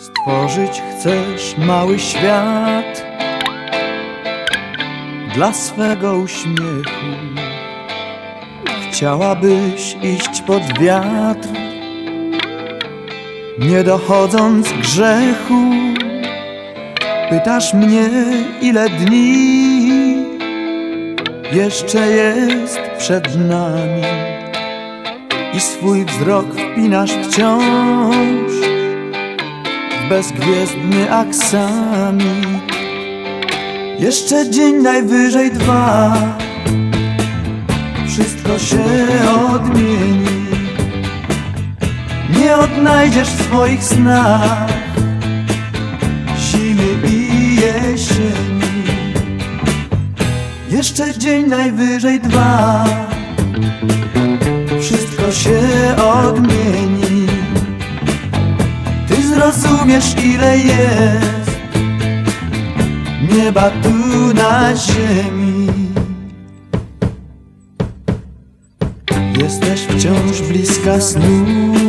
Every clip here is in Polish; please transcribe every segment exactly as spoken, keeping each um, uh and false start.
Stworzyć chcesz mały świat dla swego uśmiechu. Chciałabyś iść pod wiatr, nie dochodząc grzechu. Pytasz mnie, ile dni jeszcze jest przed nami, i swój wzrok wpinasz wciąż w bezgwiezdny aksamit. Jeszcze dzień, najwyżej dwa, wszystko się odmieni. Nie odnajdziesz w swoich snach zimy i jesieni. Jeszcze dzień, najwyżej dwa, wszystko się odmieni. Ty zrozumiesz, ile jest nieba tu na ziemi. Jesteś wciąż bliska snu,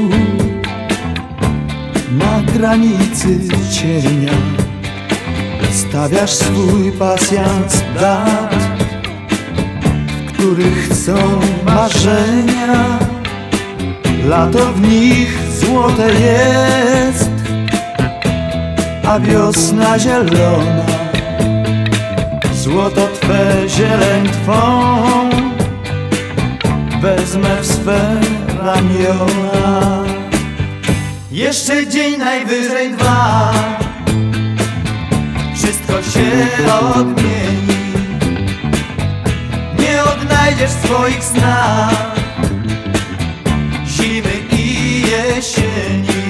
na granicy cienia. Stawiasz swój pasjans dat, w których chcą marzenia. Lato w nich złote jest, a wiosna zielona. Złoto twe, zieleń twą wezmę w swe ramiona. Jeszcze dzień, najwyżej dwa, wszystko się odmieni. Nie odnajdziesz w swoich snach zimy i jesieni.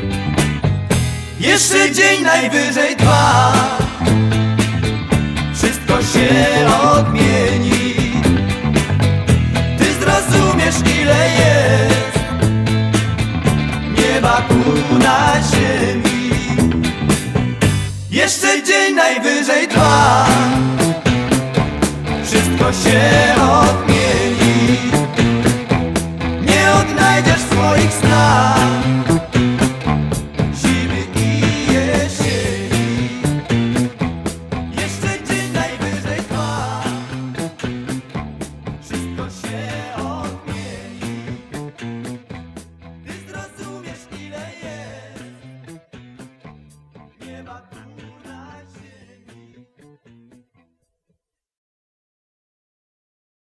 Jeszcze dzień, najwyżej dwa, wszystko się odmieni. Ty zrozumiesz, ile jest nieba tu na ziemi. Jeszcze dzień, najwyżej dwa, wszystko się odmieni. Nie odnajdziesz w swoich snach